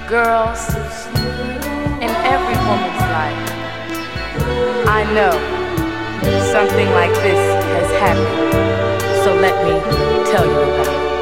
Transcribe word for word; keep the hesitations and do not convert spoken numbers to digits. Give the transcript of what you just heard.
Girls, in every woman's life, I know something like this has happened. So let me tell you about it.